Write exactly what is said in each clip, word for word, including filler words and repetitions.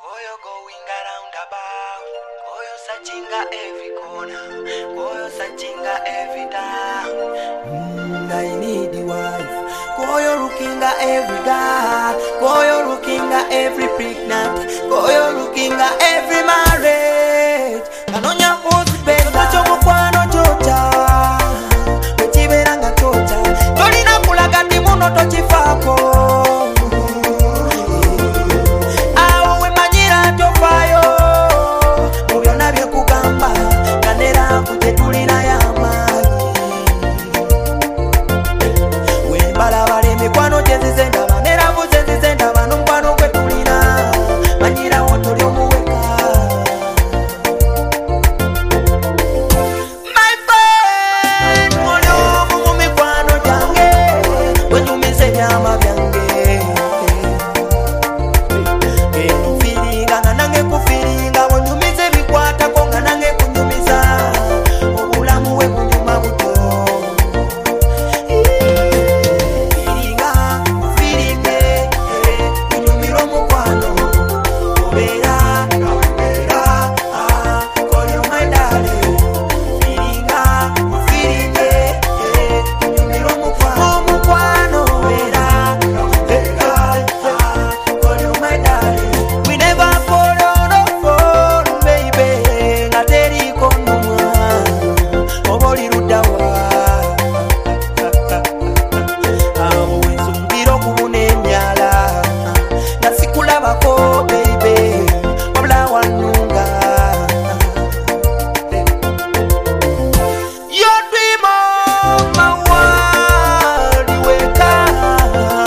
Koyo going around about, Koyo searching every corner, Koyo searching every time. Mm, I need the wife. Koyo looking at every guy, Koyo looking at every pregnant, Koyo looking at every marriage. Kanonya post beza chomo kwano chocha, wechiberanga chocha. Tolina kulaga ndi muno tochifako.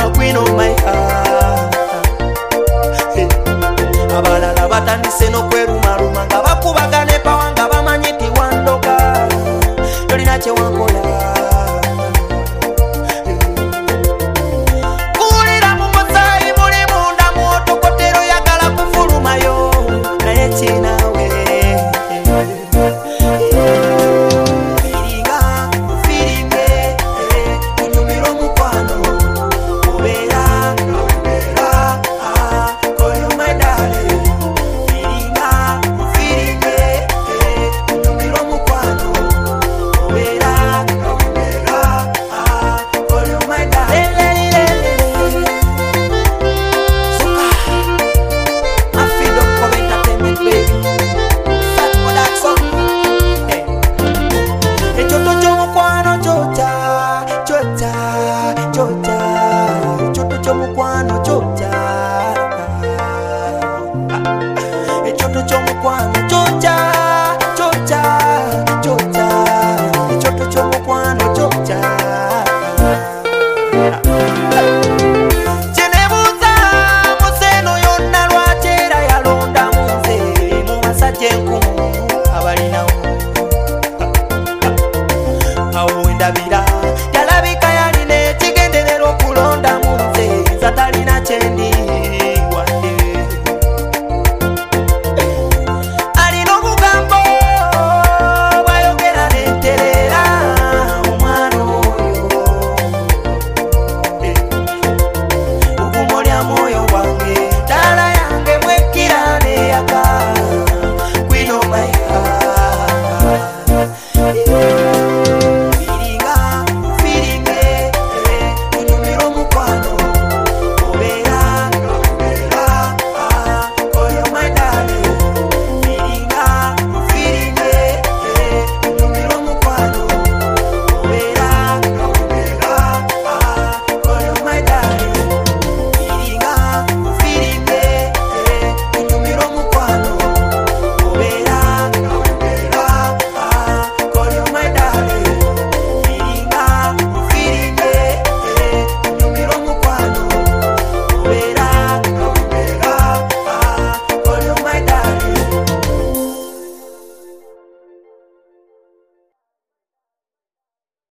Abalala batandise no kweru